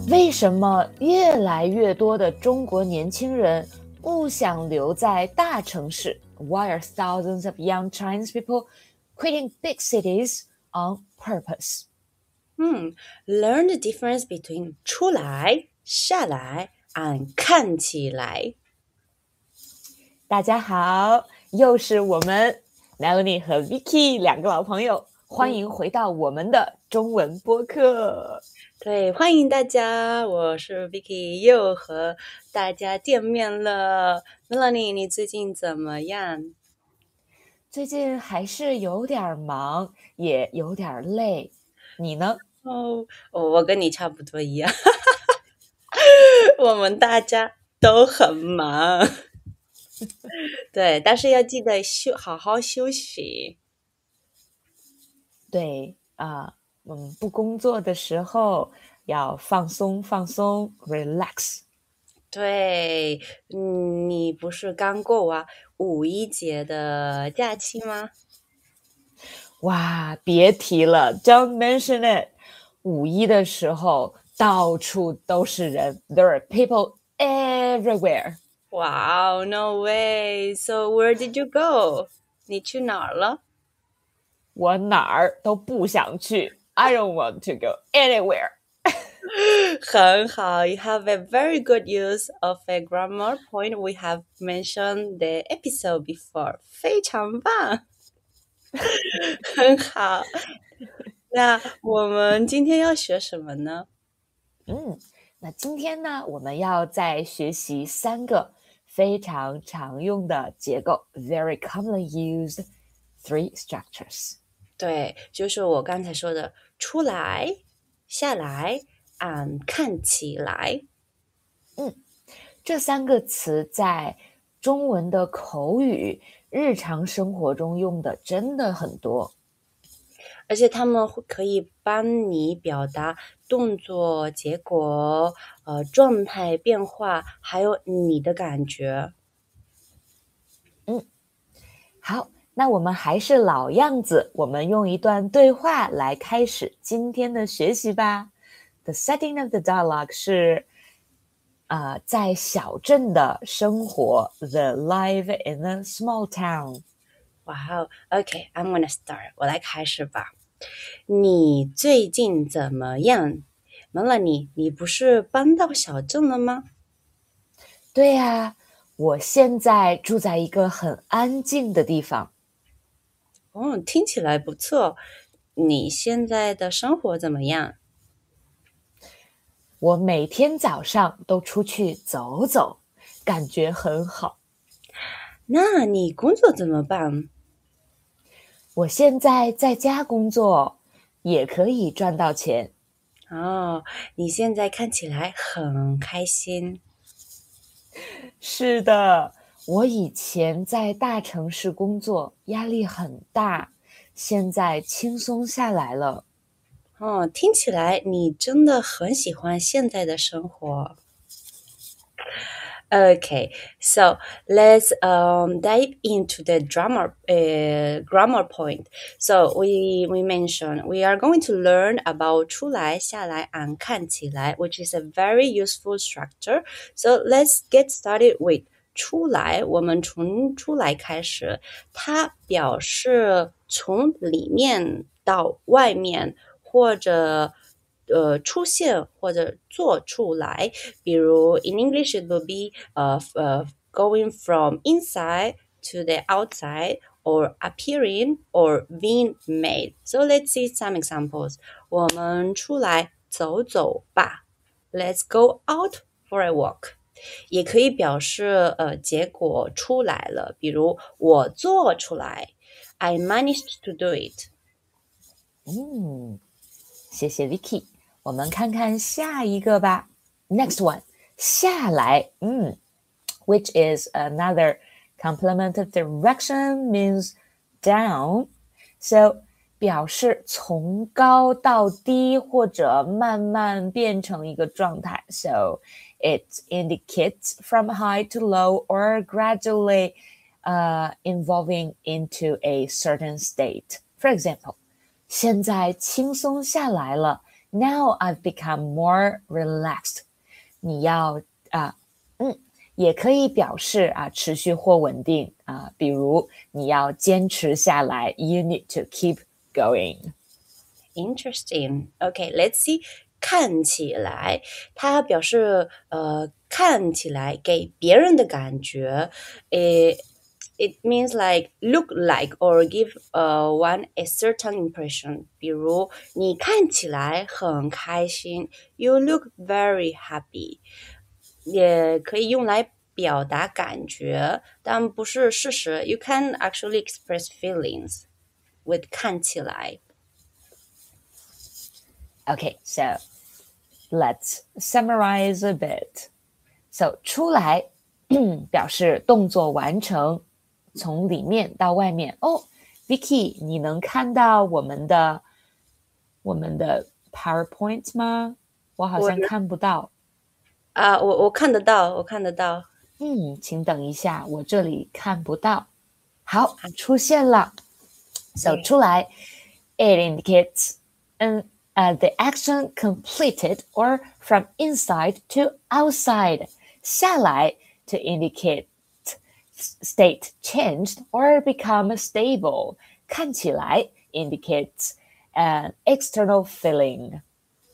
为什么越来越多的中国年轻人不想留在大城市 ？Why are thousands of young Chinese people quitting big cities on purpose? Learn the difference between 出来、下来 and 看起来。 大家好，又是我们 Melanie 和 Vicky 两个老朋友，欢迎回到我们的中文播客。 对，欢迎大家，我是 Vicky，又和大家见面了。Melanie，你最近怎么样？ 最近还是有点忙，也有点累。你呢？ 我跟你差不多一样，我们大家都很忙。对，但是要记得好好休息。 对不工作的时候要放松放松 ，relax。 对，你不是刚过完五一节的假期吗？ 哇，别提了 ，Don't mention it。五一的时候到处都是人 ，There are people everywhere。 Wow, no way. So where did you go? 你去哪儿了？ 我哪儿都不想去，I don't want to go anywhere。 很好 You have a very good use of a grammar point. We have mentioned the episode before. 非常棒，很好。那我们今天要学什么呢？ 那今天呢，我们要再学习三个非常常用的结构 ，very commonly used three structures。 对，就是我刚才说的，出来、下来 and 看起来。 这三个词在中文的口语、日常生活中用的真的很多。 而且他们可以帮你表达动作、结果、状态变化，还有你的感觉。 好，那我们还是老样子，我们用一段对话来开始今天的学习吧。The setting of the dialogue 是在小镇的生活 The life in a small town。 哇哦 OK, I'm gonna start. 我来开始吧。你最近怎么样？Melanie，你不是搬到小镇了吗？ 对呀，我现在住在一个很安静的地方。 听起来不错。你现在的生活怎么样？ 我每天早上都出去走走，感觉很好。 那你工作怎么办？ 我现在在家工作，也可以赚到钱。 你现在看起来很开心。 是的，我以前在大城市工作，压力很大，现在轻松下来了。 听起来你真的很喜欢现在的生活。Okay, so let's dive into the grammar point. So we mentioned we are going to learn about 出来、下来 and 看起来, which is a very useful structure. So let's get started with 出来。我们从出来开始，它表示从里面到外面，或者出现或者做出来，比如 in English it will be going from inside to the outside or appearing or being made. So let's see some examples. 我们出来走走吧。Let's go out for a walk. 也可以表示结果出来了，比如我做出来。I managed to do it. 谢谢 Vicky。我们看看下一个吧。Next one， 下来，which is another complement of direction means down. So 表示从高到低或者慢慢变成一个状态。So it indicates from high to low or gradually evolving into a certain state. For example, 现在轻松下来了， Now I've become more relaxed. 你要也可以表示持续或稳定比如你要坚持下来 You need to keep going. Interesting. Okay, let's see. 看起来，它表示看起来给别人的感觉。It means like look like or give one a certain impression. 比如你看起来很开心 You look very happy. 也可以用来表达感觉，但不是事实。You can actually express feelings with 看起来。 Okay, so let's summarize a bit. So 出来表示动作完成，从里面到外面。哦，Vicky，你能看到我们的PowerPoint 吗？我好像看不到。 我看得到，我看得到。 请等一下，我这里看不到。好，出现了。So 出来 it indicates the action completed or from inside to outside. 下来 to indicate state changed or become stable. 看起来 indicates an external feeling.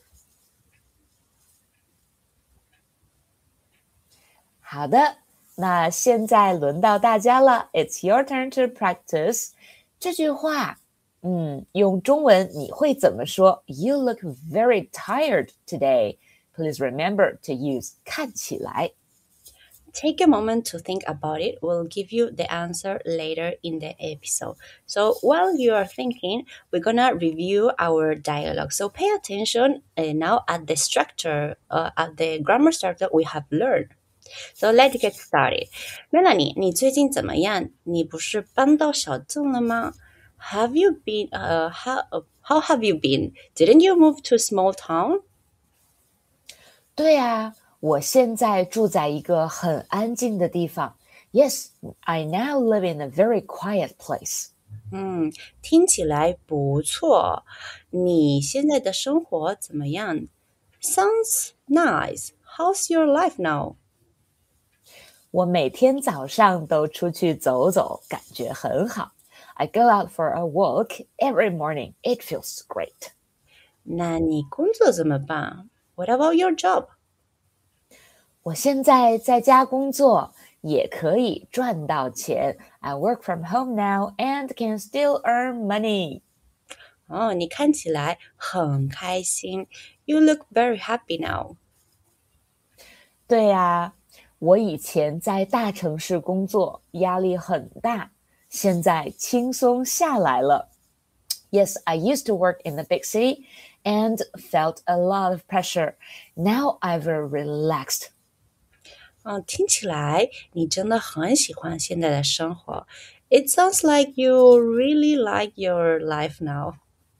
好的，那现在轮到大家了。It's your turn to practice. 这句话，用中文你会怎么说 ？You look very tired today. Please remember to use 看起来。 Take a moment to think about it. We'll give you the answer later in the episode. So while you are thinking, we're gonna review our dialogue. So pay attention now at the structure, at the grammar structure we have learned. So let's get started. Melanie, 你最近怎么样？你不是搬到小镇了吗？ Have you been? How have you been? Didn't you move to a small town? 对啊，我现在住在一个很安静的地方。Yes, I now live in a very quiet place. 听起来不错。你现在的生活怎么样？ Sounds nice. How's your life now? 我每天早上都出去走走，感觉很好。I go out for a walk every morning. It feels great. 那你工作怎么办？ What about your job? 我现在在家工作，也可以赚到钱。I work from home now and can still earn money. 你看起来很开心。You look very happy now. 对啊，我以前在大城市工作，压力很大，现在轻松下来了。Yes, I used to work in the big city and felt a lot of pressure. Now I've relaxed. 听起来你真的很喜欢现在的生活。It sounds like you really like your life now.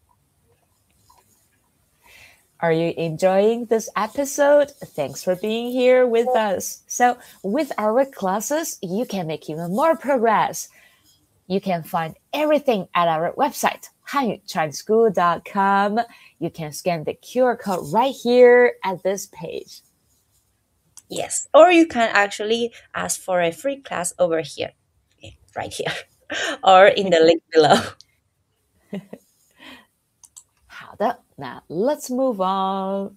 Are you enjoying this episode? Thanks for being here with us. So, with our classes, you can make even more progress. You can find everything at our website, hanyu.chineschool.com. You can scan the QR code right here at this page. Yes, or you can actually ask for a free class over here, right here, or in the link below. 好的，那 let's move on.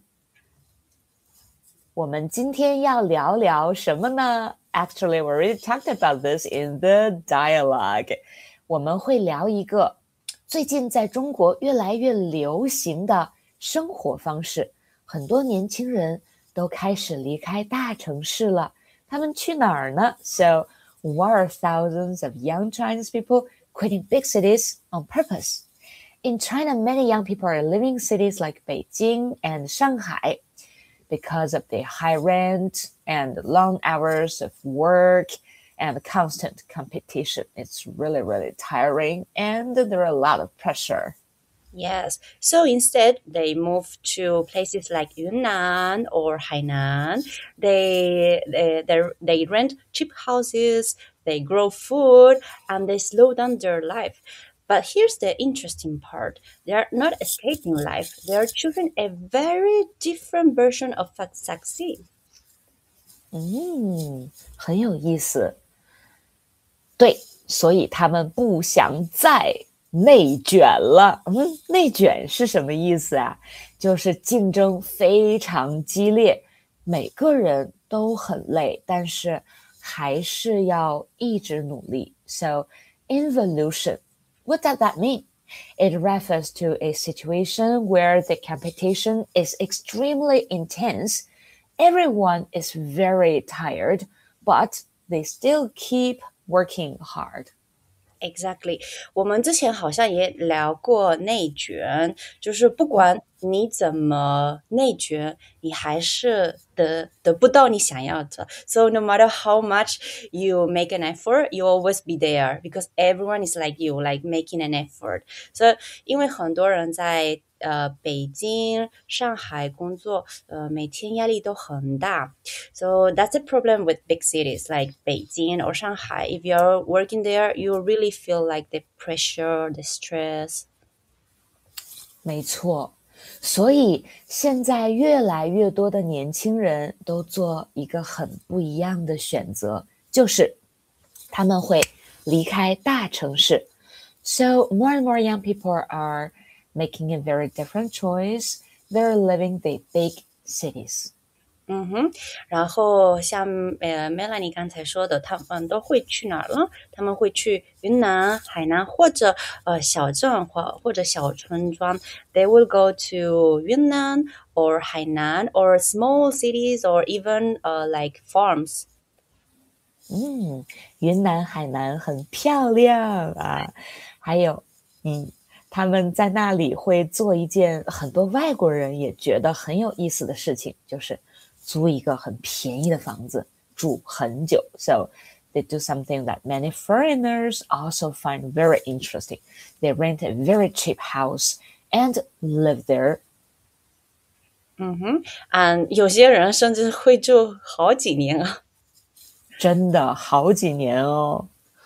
我们今天要聊聊什么呢？ Actually, we already talked about this in the dialogue. 我们会聊一个最近在中国越来越流行的生活方式，很多年轻人都开始离开大城市了。他们去哪儿呢？ So, why are thousands of young Chinese people quitting big cities on purpose? In China, many young people are living in cities like Beijing and Shanghai because of the high rent and long hours of work and constant competition. It's really, really tiring and there are a lot of pressure. Yes, so instead they move to places like Yunnan or Hainan. They rent cheap houses, they grow food, and they slow down their life. But here's the interesting part. They are not escaping life. They are choosing a very different version of succeed. 很有意思。对，所以他们不想再内卷了。内卷是什么意思啊？就是竞争非常激烈，每个人都很累，但是还是要一直努力。So, involution, what does that mean? It refers to a situation where the competition is extremely intense. Everyone is very tired, but they still keep working hard. Exactly， 我们之前好像也聊过内卷，就是不管你怎么内卷，你还是得不到你想要的。So no matter how much you make an effort, you always be there because everyone is like you, like making an effort. So 因为很多人在北京、上海工作，每天压力都很大。So that's a problem with big cities like Beijing or Shanghai. If you're working there, you really feel like the pressure, the stress. 没错，所以现在越来越多的年轻人都做一个很不一样的选择，就是他们会离开大城市。So more and more young people are making a very different choice. They're living the big cities. 然后像Melanie 刚才说的，他们都会去哪儿呢？他们会去云南、海南或者小镇或者小村庄。They will go to Yunnan or Hainan or small cities or even like farms. 云南、海南很漂亮啊，还有，他们在那里会做一件很多外国人也觉得很有意思的事情，就是租一个很便宜的房子住很久。So they do something that many foreigners also find very interesting. They rent a very cheap house and live there. 有些人甚至会住好几年啊。 真的好几年哦。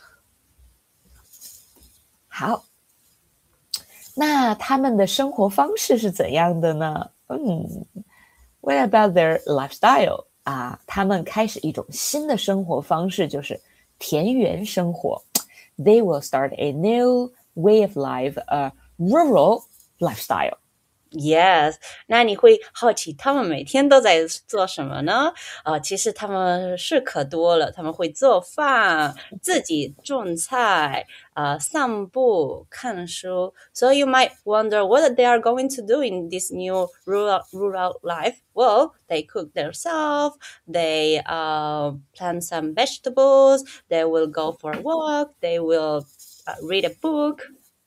好，那他们的生活方式是怎样的呢？What about their lifestyle? 他们开始一种新的生活方式，就是田园生活。They will start a new way of life, a rural lifestyle. Yes， 那你会好奇他们每天都在做什么呢？其实他们是可多了，他们会做饭，自己种菜，散步，看书。So you might wonder what they are going to do in this new rural life. Well, they cook themselves, they plant some vegetables, they will go for a walk, they will read a book.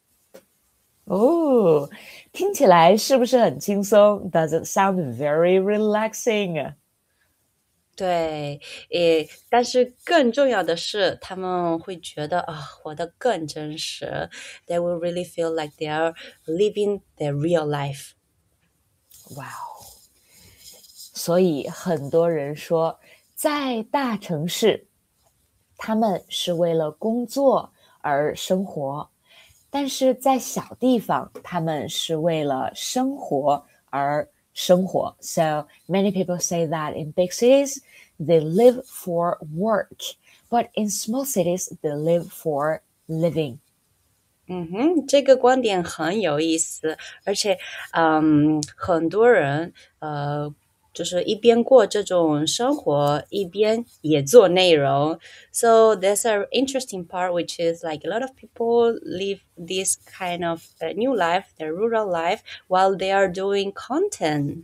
听起来是不是很轻松？ Does it sound very relaxing? 对，但是更重要的是，他们会觉得活得更真实。They will really feel like they are living their real life. Wow. 所以很多人说，在大城市，他们是为了工作而生活。但是在小地方，他们是为了生活而生活。So many people say that in big cities, they live for work, but in small cities, they live for living. 这个观点很有意思，而且，很多人就是一边过这种生活，一边也做内容。So there's an interesting part, which is like a lot of people live this kind of new life, their rural life, while they are doing content.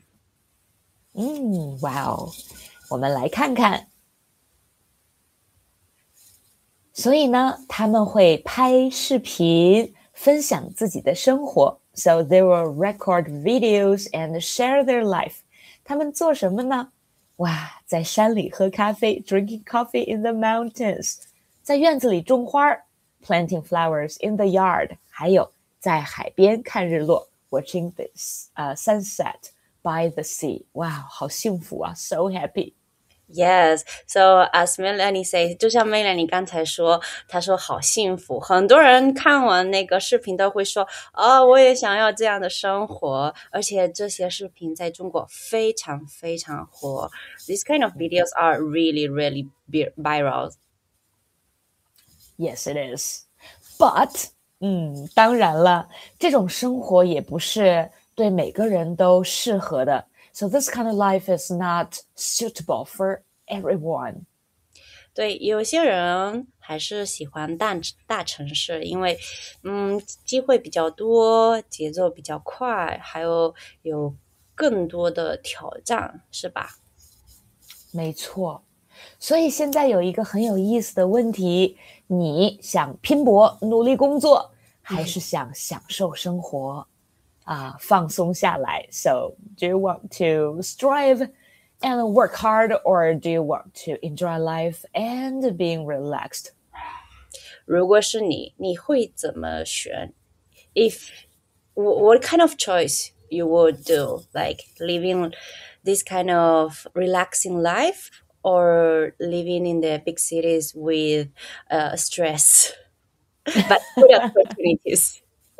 Wow. 我们来看看。所以呢，他们会拍视频，分享自己的生活。So they will record videos and share their life. 他们做什么呢？哇，在山里喝咖啡 ，drinking coffee in the mountains， 在院子里种花 ，planting flowers in the yard， 还有在海边看日落 ，watching the sunset by the sea。哇，好幸福啊 ，so happy。 Yes, so as Melanie says，就像 Melanie 刚才说，她说好幸福，很多人看完那个视频都会说，哦，我也想要这样的生活，而且这些视频在中国非常非常火。These kind of videos are really, really viral. Yes, it is. But 当然了，这种生活也不是对每个人都适合的。So this kind of life is not suitable for everyone. 对，有些人还是喜欢大城市，因为机会比较多，节奏比较快，还有更多的挑战，是吧？ 没错。所以现在有一个很有意思的问题：你想拼搏、努力工作，还是想享受生活放松下来？So, do you want to strive and work hard, or do you want to enjoy life and being relaxed? 如果是你，你会怎么选？If what kind of choice you would do, like living this kind of relaxing life, or living in the big cities with stress, but good opportunities?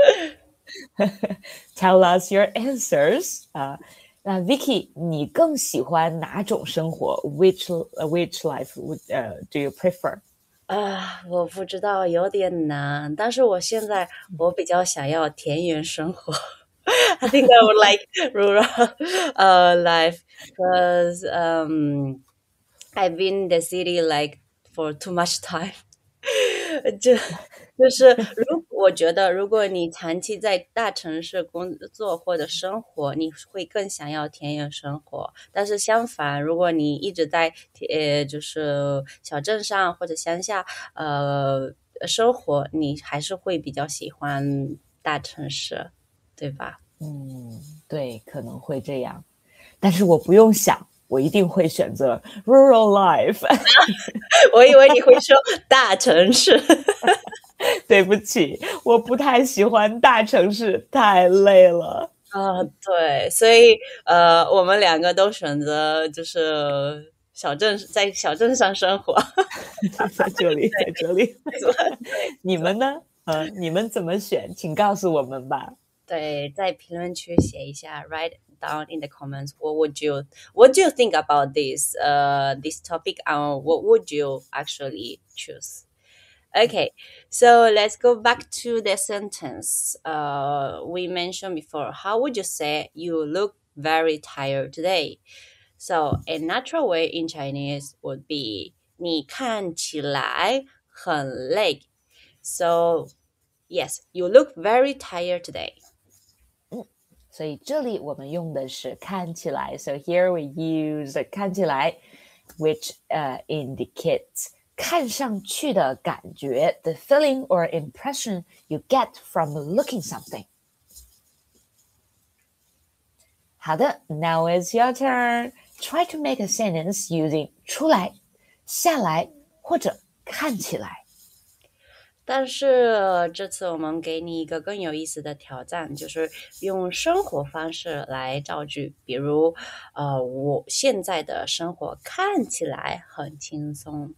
Tell us your answers. 那 Vicky，你更喜欢哪种生活？Which life do you prefer? 我不知道，有点难。但是我比较想要田园生活。I think I would like rural life because I've been in the city like for too much time. 就就是我觉得，如果你长期在大城市工作或者生活，你会更想要田园生活。但是相反，如果你一直在就是小镇上或者乡下生活，你还是会比较喜欢大城市，对吧？ 对，可能会这样，但是我不用想，我一定会选择 rural life。 我以为你会说大城市。 对不起，我不太喜欢大城市，太累了。 对，所以我们两个都选择就是在小镇上生活。 在这里，在这里， 对你们呢？你们怎么选？请告诉我们吧。 对，在评论区写一下，write down in the comments what do you think about this topic and what would you actually choose? Okay, so let's go back to the sentence we mentioned before. How would you say you look very tired today? So a natural way in Chinese would be 你看起来很累. So yes, you look very tired today. 所以这里我们用的是看起来。So here we use 看起来 which indicates 看上去的感觉 the feeling or impression you get from looking something. 好的 now it's your turn. Try to make a sentence using 出来、下来或者看起来。 但是这次我们给你一个更有意思的挑战，就是用生活方式来造句。比如，我现在的生活看起来很轻松。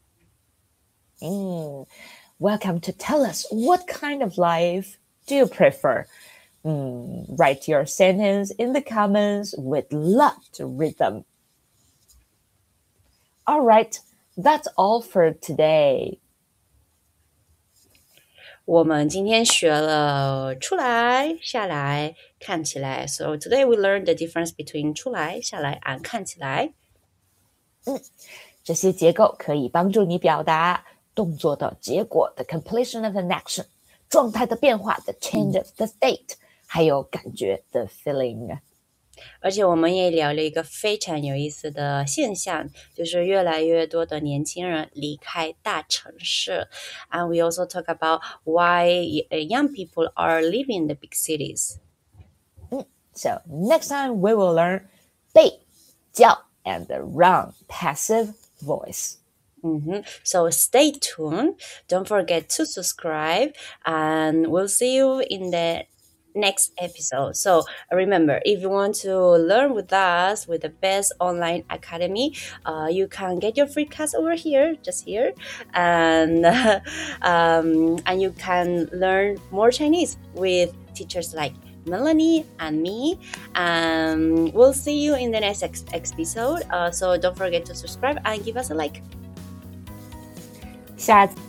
Welcome to tell us what kind of life do you prefer? Write your sentence in the comments. We'd love to read them. All right, that's all for today. 我们今天学了出来、下来、看起来。So today we learned the difference between 出来、下来 and 看起来。 这些结构可以帮助你表达动作的结果 the completion of an action, 状态的变化 the change of the state, 还有感觉 the feeling. 而且我们也聊了一个非常有意思的现象，就是越来越多的年轻人离开大城市。And we also talk about why young people are living in the big cities. So next time we will learn 背、叫 and the wrong passive voice. So stay tuned. Don't forget to subscribe, and we'll see you in the next episode. So remember, if you want to learn with us with the best online academy, you can get your free class over here, just here, and you can learn more Chinese with teachers like Melanie and me. We'll see you in the next episode. So don't forget to subscribe and give us a like. 下